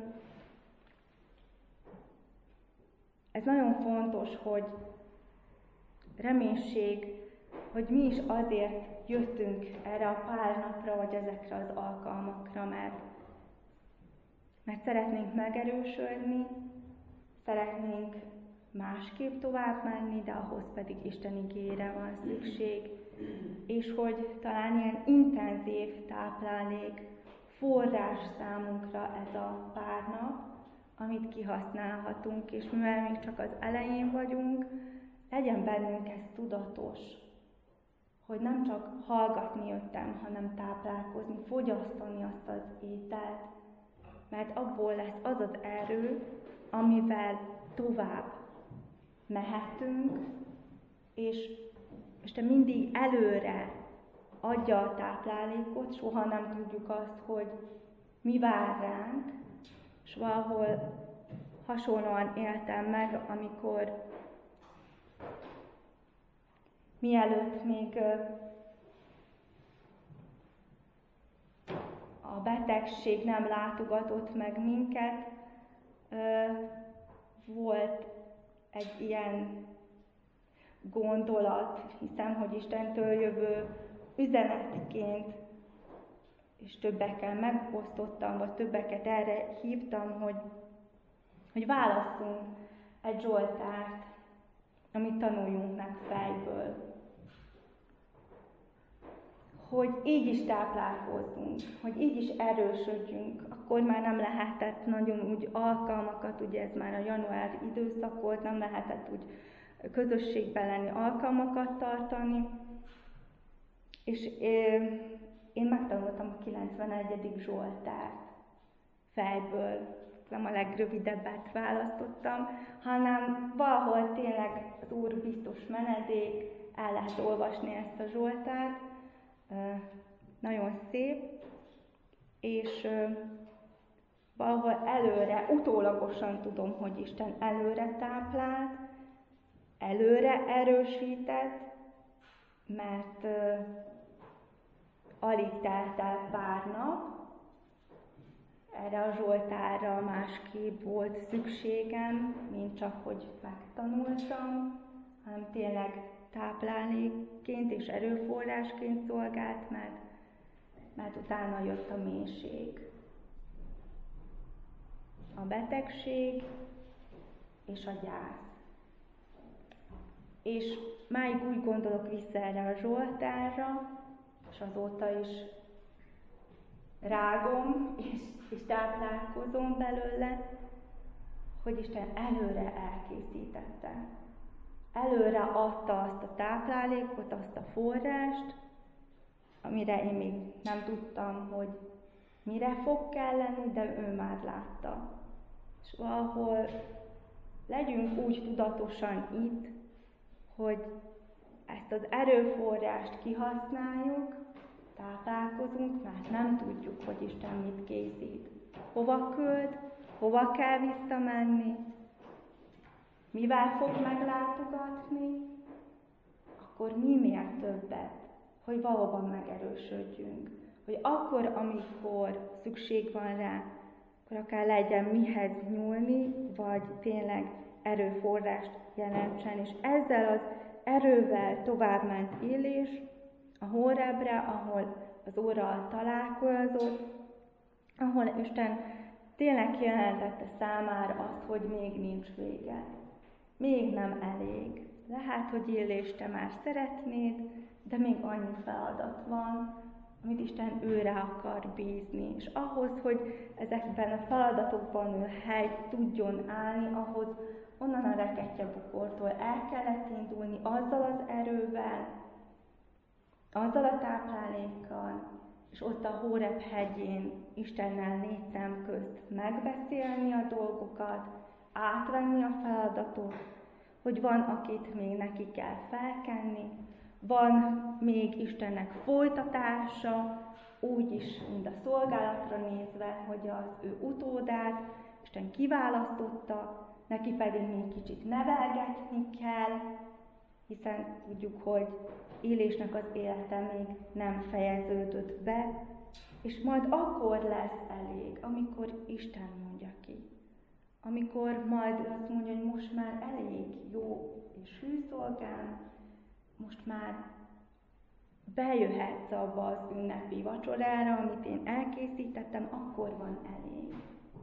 ez nagyon fontos, hogy reménység, hogy mi is azért jöttünk erre a pár napra, vagy ezekre az alkalmakra, mert, mert szeretnénk megerősödni, szeretnénk másképp tovább menni, de ahhoz pedig Isten igéjére van szükség. És hogy talán ilyen intenzív táplálék, forrás számunkra ez a pár nap, amit kihasználhatunk, és mivel még csak az elején vagyunk, legyen bennünk ez tudatos, hogy nem csak hallgatni jöttem, hanem táplálkozni, fogyasztani azt az ételt, mert abból lesz az az erő, amivel tovább mehetünk, és Isten mindig előre adja a táplálékot, soha nem tudjuk azt, hogy mi vár ránk, és valahol hasonlóan éltem meg, amikor mielőtt még a betegség nem látogatott meg minket, volt egy ilyen gondolat, hiszem, hogy Istentől jövő üzenetként, és többekkel megosztottam, vagy többeket erre hívtam, hogy, hogy válasszunk egy Zsoltárt, amit tanuljunk meg fejből. Hogy így is táplálkozzunk, hogy így is erősödjünk, akkor már nem lehetett nagyon úgy alkalmakat, ugye ez már a január időszak volt, nem lehetett úgy közösségben lenni, alkalmakat tartani, és én megtanultam a kilencvenegyedik Zsoltárt fejből, nem a legrövidebbet választottam, hanem valahol tényleg az Úr biztos menedék, el lehet olvasni ezt a Zsoltárt, nagyon szép, és valahol előre, utólagosan tudom, hogy Isten előre táplált, előre erősített, mert alig telt el pár nap, erre a Zsoltárra másképp volt szükségem, mint csak, hogy megtanultam, hanem tényleg táplálékként és erőforrásként szolgált, mert, mert utána jött a mélység. A betegség és a gyász. És máig úgy gondolok vissza erre a Zsoltárra, és azóta is rágom, és, és táplálkozom belőle, hogy Isten előre elkészítette. Előre adta azt a táplálékot, azt a forrást, amire én még nem tudtam, hogy mire fog kelleni, de ő már látta. És valahol legyünk úgy tudatosan itt, hogy ezt az erőforrást kihasználjuk, táplálkozunk, mert nem tudjuk, hogy Isten mit készít. Hova küld, hova kell visszamenni, mivel fog meglátogatni, akkor minél többet, hogy valóban megerősödjünk. Hogy akkor, amikor szükség van rá, akkor akár legyen mihez nyúlni, vagy tényleg erőforrást jelentsen. És ezzel az erővel tovább ment Illés a Hórebre, ahol az Úrral találkozott, ahol Isten tényleg jelentette számára azt, hogy még nincs vége. Még nem elég. Lehet, hogy Illés, te már szeretnéd, de még annyi feladat van, amit Isten őre akar bízni. És ahhoz, hogy ezekben a feladatokban ő helyt tudjon állni, ahhoz onnan a reketjebukortól el kellett indulni azzal az erővel, azzal a táplálékkal, és ott a Hóreb hegyén Istennel négy szem közt megbeszélni a dolgokat, átvenni a feladatot, hogy van, akit még neki kell felkenni, van még Istennek folytatása, úgy is, mint a szolgálatra nézve, hogy az ő utódát Isten kiválasztotta, neki pedig még kicsit nevelgetni kell, hiszen tudjuk, hogy Illésnek az élete még nem fejeződött be, és majd akkor lesz elég, amikor Isten mondja ki. Amikor majd azt mondja, hogy most már elég jó és hű szolgám, most már bejöhetsz abba az ünnepi vacsorára, amit én elkészítettem, akkor van elég.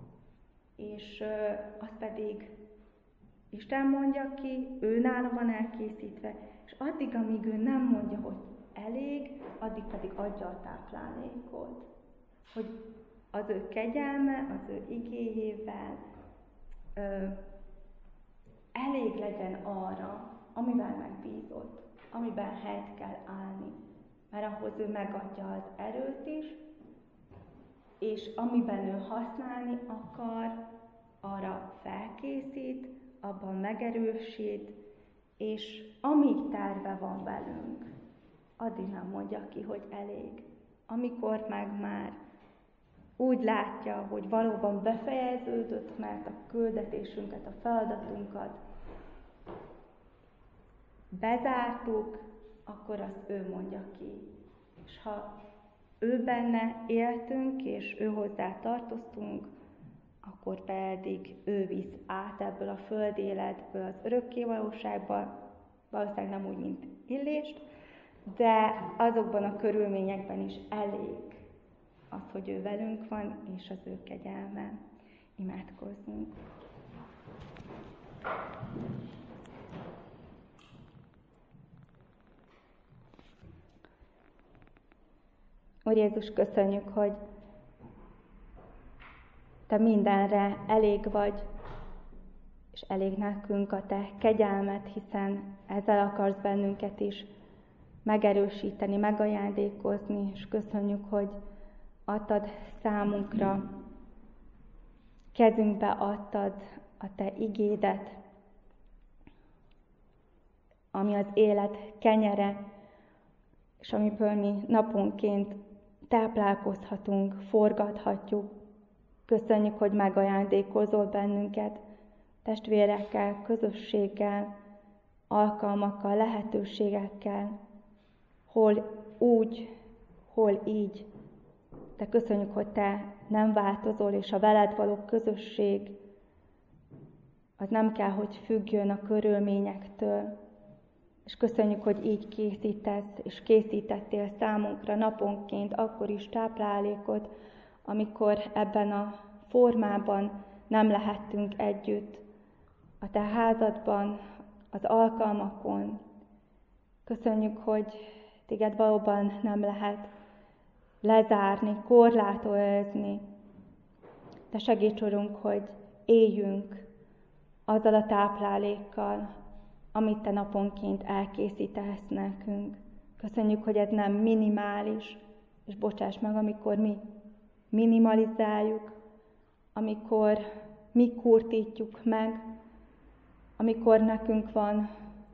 És ö, azt pedig Isten mondja ki, ő nála van elkészítve, és addig, amíg ő nem mondja, hogy elég, addig pedig adja a táplálékot. Hogy az ő kegyelme, az ő igéjével ö, elég legyen arra, amivel megbízott, amiben helyt kell állni. Mert ahhoz ő megadja az erőt is, és amiben ő használni akar, arra felkészít, abban megerősít, és amíg terve van velünk, addig nem mondja ki, hogy elég. Amikor meg már úgy látja, hogy valóban befejeződött, mert a küldetésünket, a feladatunkat bezártuk, akkor azt ő mondja ki. És ha ő benne éltünk, és ő hozzá tartoztunk, akkor pedig ő visz át ebből a földi életből az örökké valóságba, valószínűleg nem úgy, mint Illést, de azokban a körülményekben is elég az, hogy ő velünk van, és az ő kegyelme. Imádkozzunk. Úr Jézus, köszönjük, hogy Te mindenre elég vagy, és elég nekünk a Te kegyelmed, hiszen ezzel akarsz bennünket is megerősíteni, megajándékozni, és köszönjük, hogy adtad számunkra, kezünkbe adtad a Te igédet, ami az élet kenyere, és amiből mi naponként táplálkozhatunk, forgathatjuk. Köszönjük, hogy megajándékozol bennünket testvérekkel, közösséggel, alkalmakkal, lehetőségekkel, hol úgy, hol így. De köszönjük, hogy Te nem változol, és a veled való közösség az nem kell, hogy függjön a körülményektől. És köszönjük, hogy így készítesz, és készítettél számunkra naponként akkor is táplálékot, amikor ebben a formában nem lehettünk együtt, a Te házadban, az alkalmakon. Köszönjük, hogy Téged valóban nem lehet lezárni, korlátozni. De segíts, Urunk, hogy éljünk azzal a táplálékkal, amit Te naponként elkészítesz nekünk. Köszönjük, hogy ez nem minimális, és bocsáss meg, amikor mi minimalizáljuk, amikor mi kurtítjuk meg, amikor nekünk van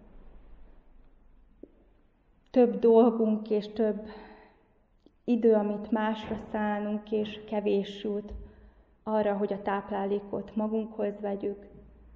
több dolgunk és több idő, amit másra szánunk, és kevés jut arra, hogy a táplálékot magunkhoz vegyük.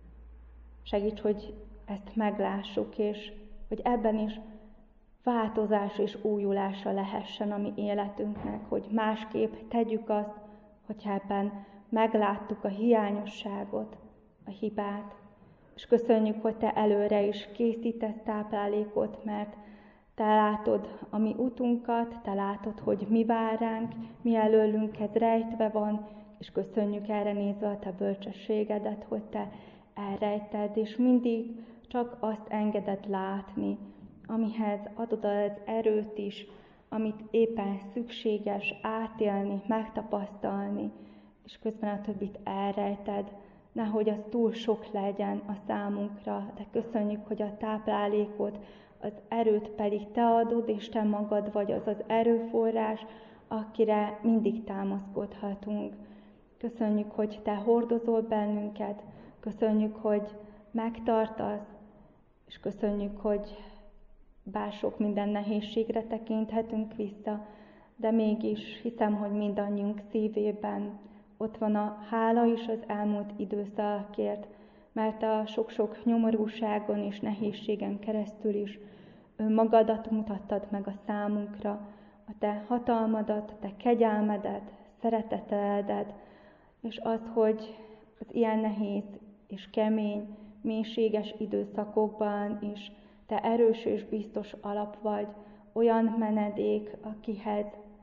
Segíts, hogy ezt meglássuk, és hogy ebben is változás és újulása lehessen a mi életünknek, hogy másképp tegyük azt, hogyha ebben megláttuk a hiányosságot, a hibát. És köszönjük, hogy Te előre is készítesz táplálékot, mert Te látod a mi utunkat, Te látod, hogy mi vár ránk, mi előlünk ez rejtve van, és köszönjük erre nézve a Te bölcsességedet, hogy Te elrejted, és mindig csak azt engeded látni, amihez adod az erőt is, amit éppen szükséges átélni, megtapasztalni, és közben a többit elrejted, nehogy az túl sok legyen a számunkra, de köszönjük, hogy a táplálékot, az erőt pedig Te adod, és Te magad vagy az az erőforrás, akire mindig támaszkodhatunk. Köszönjük, hogy Te hordozol bennünket, köszönjük, hogy megtartasz, és köszönjük, hogy bár sok minden nehézségre tekinthetünk vissza, de mégis hiszem, hogy mindannyiunk szívében ott van a hála is az elmúlt időszakért, mert a sok-sok nyomorúságon és nehézségen keresztül is önmagadat mutattad meg a számunkra, a Te hatalmadat, a Te kegyelmedet, szeretetedet, és azt, hogy az ilyen nehéz és kemény, mélységes időszakokban is Te erős és biztos alap vagy, olyan menedék, akihez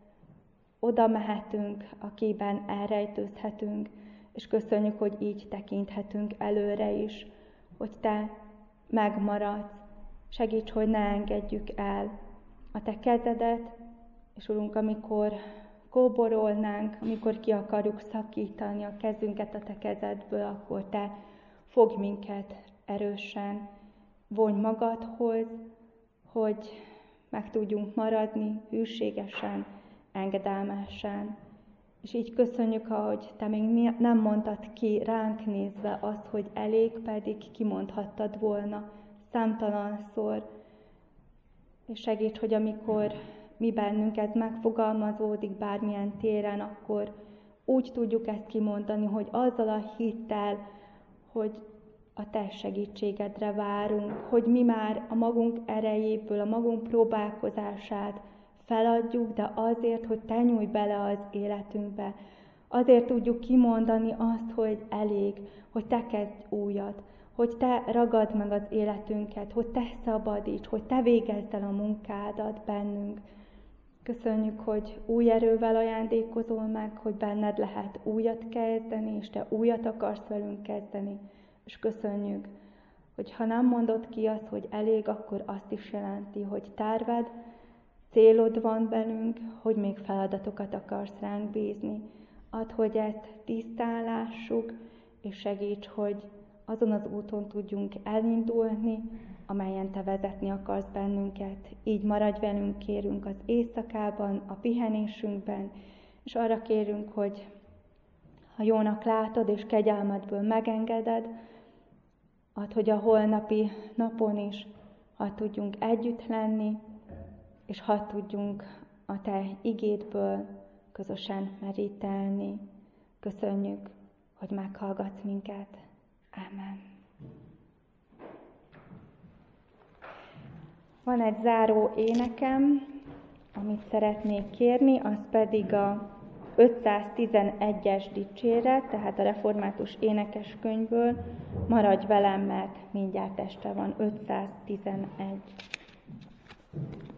oda mehetünk, akiben elrejtőzhetünk, és köszönjük, hogy így tekinthetünk előre is, hogy Te megmaradsz. Segíts, hogy ne engedjük el a Te kezedet, és Urunk, amikor kóborolnánk, amikor ki akarjuk szakítani a kezünket a Te kezedből, akkor Te fogj minket erősen, vonj magadhoz, hogy meg tudjunk maradni hűségesen, engedelmesen. És így köszönjük, ahogy Te még nem mondtad ki ránk nézve azt, hogy elég, pedig kimondhattad volna számtalanszor. És segíts, hogy amikor mi bennünk ez megfogalmazódik bármilyen téren, akkor úgy tudjuk ezt kimondani, hogy azzal a hittel, hogy a Te segítségedre várunk, hogy mi már a magunk erejéből, a magunk próbálkozását feladjuk, de azért, hogy Te nyújj bele az életünkbe. Azért tudjuk kimondani azt, hogy elég, hogy Te kezdj újat, hogy Te ragadd meg az életünket, hogy Te szabadíts, hogy Te végezd el a munkádat bennünk. Köszönjük, hogy új erővel ajándékozol meg, hogy benned lehet újat kezdeni, és Te újat akarsz velünk kezdeni. És köszönjük, hogy ha nem mondod ki azt, hogy elég, akkor azt is jelenti, hogy terved, célod van velünk, hogy még feladatokat akarsz ránk bízni. Add, hogy ezt tisztán lássuk, és segíts, hogy azon az úton tudjunk elindulni, amelyen Te vezetni akarsz bennünket. Így maradj velünk, kérünk az éjszakában, a pihenésünkben, és arra kérünk, hogy ha jónak látod, és kegyelmedből megengeded, add, hogy a holnapi napon is hadd tudjunk együtt lenni, és hadd tudjunk a Te igédből közösen merítelni. Köszönjük, hogy meghallgatsz minket. Ámen. Van egy záró énekem, amit szeretnék kérni, az pedig a ötszáztizenegyes dicséret, tehát a református énekeskönyvből. Maradj velem, mert mindjárt este van. ötszáztizenegy.